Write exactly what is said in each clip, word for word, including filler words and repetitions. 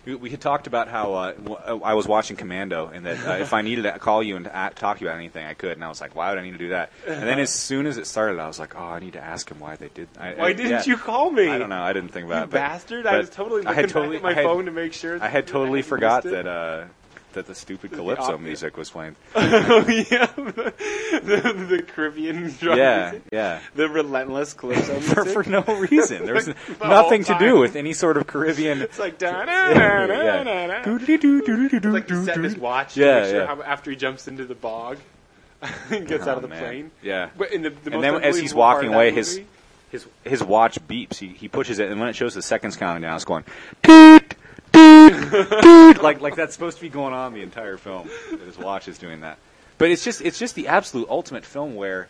We, we had talked about how uh, w- I was watching Commando, and that uh, if I needed to call you and act, talk to you about anything, I could. And I was like, why would I need to do that? And then as soon as it started, I was like, oh, I need to ask him why they did. I, why I, didn't yeah. you call me? I don't know. I didn't think about you it. But, bastard! but I was totally looking I had totally, back at my I had, phone to make sure. That I had totally I forgot missed it. that uh, that the stupid The Calypso op- music was playing. Oh yeah, the, the, the Caribbean drum Yeah, music. yeah. The relentless Calypso music. for, for no reason. There was Like, the nothing whole to do time. with any sort of Caribbean. It's like da da da da Yeah. da da. It's Like to set his watch. Yeah, to make sure yeah. how, after he jumps into the bog, and gets Oh, out of the man. plane. Yeah. But in the, the And most then as he's unbelievable part walking of that away, movie- his his his watch beeps. He he pushes it, and when it shows the seconds counting down, it's going toot toot toot. Like like that's supposed to be going on the entire film. That his watch is doing that. But it's just it's just the absolute ultimate film where,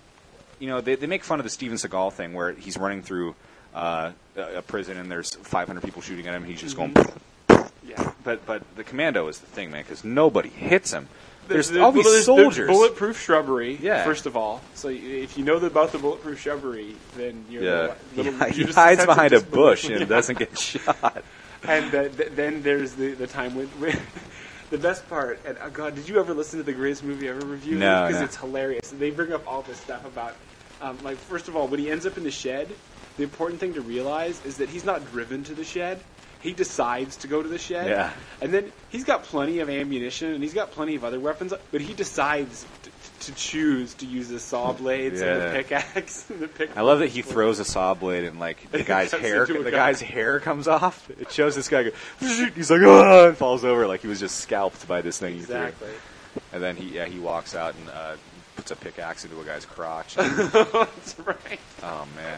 you know, they they make fun of the Steven Seagal thing where he's running through uh, a, a prison and there's five hundred people shooting at him. And he's just going. yeah. But but the Commando is the thing, man, because nobody hits him. There's The- all the- these there's the soldiers. bulletproof shrubbery. Yeah. First of all, so y- if you know about the bulletproof shrubbery, then you're Yeah, a little, he, he you're just hides sensitive behind a disbelief. bush and Yeah. doesn't get shot. And uh, th- then there's the, the time with, with the best part. And oh God, did you ever listen to the greatest movie ever review? No, because no. it's hilarious. And they bring up all this stuff about, um, like first of all, when he ends up in the shed, the important thing to realize is that he's not driven to the shed. He decides to go to the shed. Yeah. And then he's got plenty of ammunition and he's got plenty of other weapons, but he decides to, to choose to use the saw blades and the Yeah. pickaxe. the pick- I love that he throws a saw blade and like the guy's Cuts hair, into a the gun. guy's hair comes off. It shows this guy go. He's like, oh, and falls over like he was just scalped by this thing. Exactly. He threw. And then he yeah he walks out and uh, puts a pickaxe into a guy's crotch. That's right. Oh man.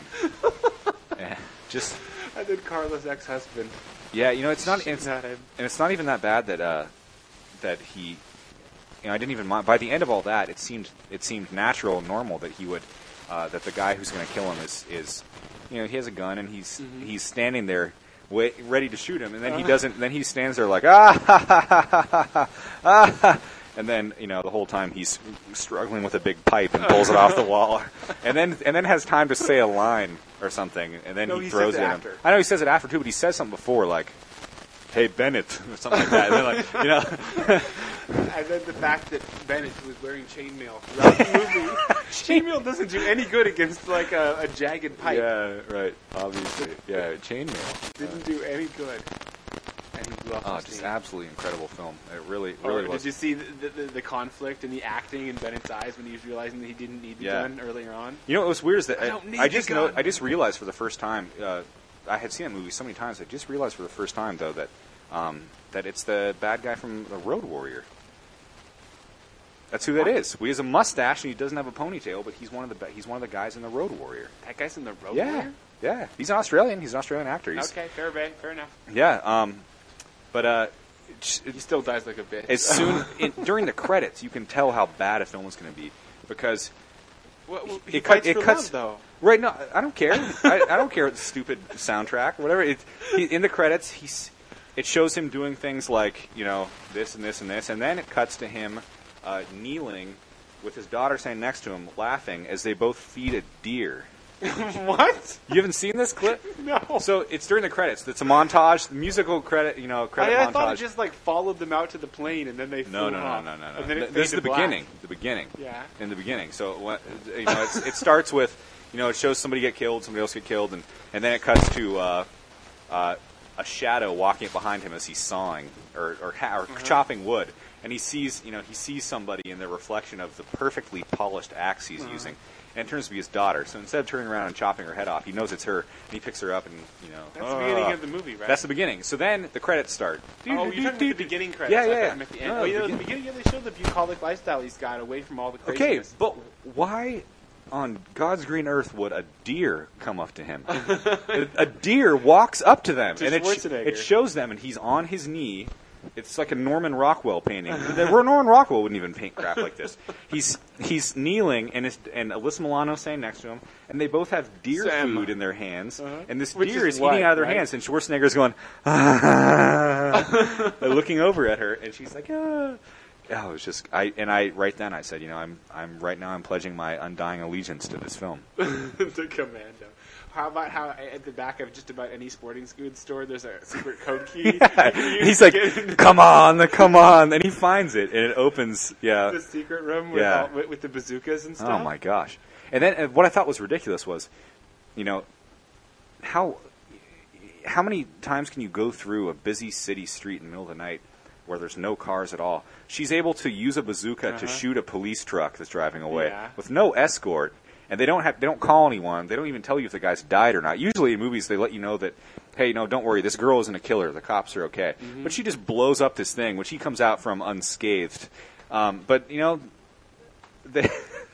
Yeah, just And then Carla's ex-husband. yeah, you know it's not it's, Not him. and it's not even that bad that uh that he you know I didn't even mind by the end of all that it seemed it seemed natural and normal that he would uh, that the guy who's going to kill him is is you know he has a gun and he's Mm-hmm. he's standing there wait, ready to shoot him and then he doesn't then he stands there like ah ha, ha, ha, ha, ha, ah, and then you know the whole time he's struggling with a big pipe and pulls it off the wall and then and then has time to say a line or something and then No, he, he throws says it it at after. him. I know he says it after too, but he says something before like, "Hey Bennett" or something like that. And then like you know, And then the fact that Bennett was wearing chainmail throughout the movie. Chainmail doesn't do any good against like a, a jagged pipe. yeah, right, obviously, yeah, chainmail. Didn't do any good. And he blew off Oh, his just steam. absolutely incredible film. It really, Or really did was. you see the, the, the conflict and the acting in Bennett's eyes when he was realizing that he didn't need the Yeah. gun earlier on? You know what was weird is that I I, don't need I the just know, gun. I just realized for the first time. Uh, I had seen that movie so many times. I just realized for the first time though that um, that it's the bad guy from the Road Warrior. That's who that is. He has a mustache and he doesn't have a ponytail, but he's one of the ba- he's one of the guys in the Road Warrior. That guy's in the road Yeah, warrior? yeah. He's an Australian. He's an Australian actor. He's, Okay, fair, ba- fair enough. Yeah. Um, but uh, it's- He still dies like a bitch. as soon in, during the credits, you can tell how bad a film is going to be because well, well, he it cut- fights it for cuts- love, though. right. No, I don't care. I, I don't care. The stupid soundtrack, whatever. It, he, in the credits, he's it shows him doing things like you know this and this and this, and then it cuts to him uh, kneeling with his daughter standing next to him, laughing as they both feed a deer. What? You haven't seen this clip? No. So it's during the credits. It's a montage, musical credit, you know, credit I, I montage. thought it just like followed them out to the plane and then they No, flew no, no, off. no, no, no. And then it Th- This is the faded black. beginning. The beginning. Yeah. In the beginning. So what, you know, it's, it starts with, you know, it shows somebody get killed, somebody else get killed, and, and then it cuts to uh, uh, a shadow walking behind him as he's sawing or or, ha- or Uh-huh. chopping wood, and he sees, you know, he sees somebody in the reflection of the perfectly polished axe he's Uh-huh. using. And it turns to be his daughter. So instead of turning around and chopping her head off, he knows it's her, and he picks her up, and you know. That's the "Ah." beginning of the movie, right? That's the beginning. So then the credits start. Oh, you're talking about the beginning credits. Yeah, I yeah, thought yeah. you meant the end. No, oh, you the know, the beginning. beginning, yeah, they showed the bucolic lifestyle he's got away from all the Okay, craziness. but why on God's green earth would a deer come up to him? a, a deer walks up to them, To and it, sh- Schwarzenegger. it shows them, and he's on his knee. It's like a Norman Rockwell painting. The- Norman Rockwell wouldn't even paint crap like this. He's he's kneeling, and his, and Alyssa Milano standing next to him, and they both have deer Sam. food in their hands, Uh-huh. and this Which deer is is, what, eating out of their right? hands, and Schwarzenegger's going, ah, looking over at her, and she's like, ah. yeah, it was just I and I right then I said, you know, I'm I'm right now I'm pledging my undying allegiance to this film. The Commando. How about how at the back of just about any sporting goods store there's a secret code key? Yeah. He's like, come on, come on, and he finds it and it opens. Yeah, the secret room with, Yeah. all, with, with the bazookas and stuff. oh my gosh! And then uh, what I thought was ridiculous was, you know, how how many times can you go through a busy city street in the middle of the night where there's no cars at all? She's able to use a bazooka Uh-huh. to shoot a police truck that's driving away Yeah. with no escort, and they don't have they don't call anyone. They don't even tell you if the guy's died or not. Usually in movies they let you know that, hey, no, don't worry, this girl isn't a killer. The cops are okay. Mm-hmm. But she just blows up this thing, which he comes out from unscathed. Um, but you know, they.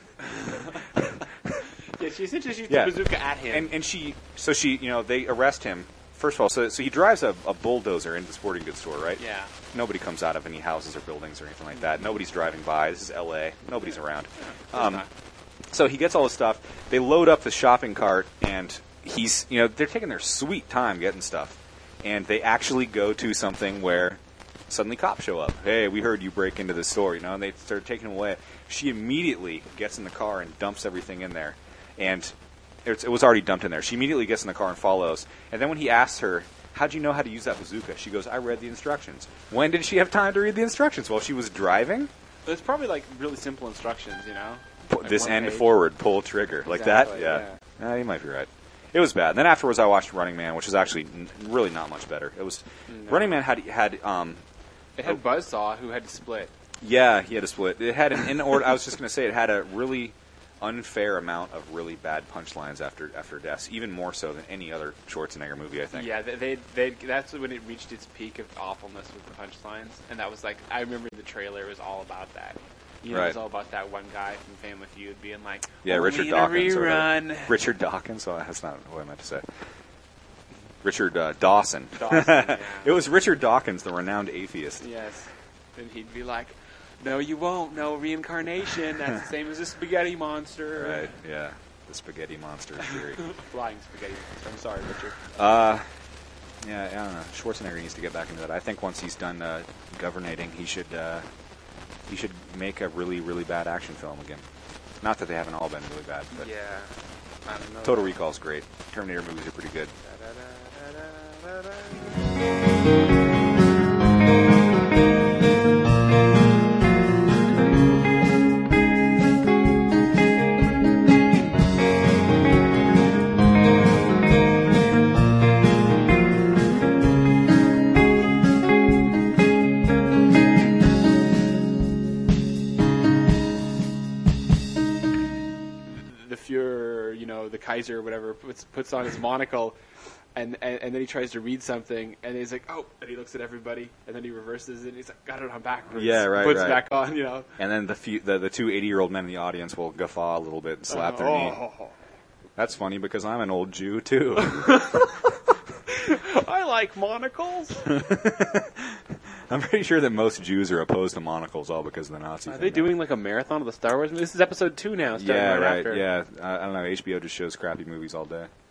Yeah, she essentially shoots Yeah. the bazooka at him. And, and she, so she, you know, they arrest him. First of all, so so he drives a, a bulldozer into the sporting goods store, right? yeah. Nobody comes out of any houses or buildings or anything like that. Nobody's driving by. This is L A. Nobody's around. Um, not. so he gets all this stuff. They load up the shopping cart, and he's, you know, they're taking their sweet time getting stuff. And they actually go to something where suddenly cops show up. Hey, we heard you break into the store, you know, and they start taking him away. She immediately gets in the car and dumps everything in there. And it's, it was already dumped in there. She immediately gets in the car and follows. And then when he asks her, how'd you know how to use that bazooka? She goes, I read the instructions. When did she have time to read the instructions? While she was driving? It's probably like really simple instructions, you know? Pu- Like this one end page. forward, pull trigger. Like Exactly, that? Yeah. Uh, you might be right. It was bad. And then afterwards I watched Running Man, which was actually n- really not much better. It was No. Running Man had had um It had Buzzsaw who had to split. yeah, he had a split. It had an in order I was just going to say it had a really unfair amount of really bad punchlines after after deaths, even more so than any other Schwarzenegger movie, I think. Yeah, they, they, they, that's when it reached its peak of awfulness with the punchlines. And that was like, I remember the trailer was all about that. You know, It was Right. all about that one guy from Family Feud being like, Yeah, "Only Richard in a Dawkins. or whatever. rerun." Richard Dawkins? Oh, that's not what I meant to say. Richard uh, Dawson. Dawson, yeah. It was Richard Dawkins, the renowned atheist. Yes. And he'd be like, no, you won't. No reincarnation. That's the same as a spaghetti monster. Right, yeah. The spaghetti monster theory. Flying spaghetti monster. I'm sorry, Richard. Uh, yeah, I don't know. Schwarzenegger needs to get back into that. I think once he's done uh, governating, he should uh, he should make a really, really bad action film again. Not that they haven't all been really bad, but Yeah. I don't know. Total Recall's great. Terminator movies are pretty good. The Fuhrer, you know, the Kaiser or whatever, puts puts on his monocle, and, and and then he tries to read something, and he's like, oh, and he looks at everybody, and then he reverses it, and he's like, got it on backwards. Yeah, right, Puts right. it back on, you know. And then the few, the, the two eighty-year-old men in the audience will guffaw a little bit and slap their knee. Oh. That's funny because I'm an old Jew, too. I like monocles. I'm pretty sure that most Jews are opposed to monocles all because of the Nazi Are thing. they doing like a marathon of the Star Wars? This is episode two now. starting Yeah, right. after. Yeah, I, I don't know. H B O just shows crappy movies all day.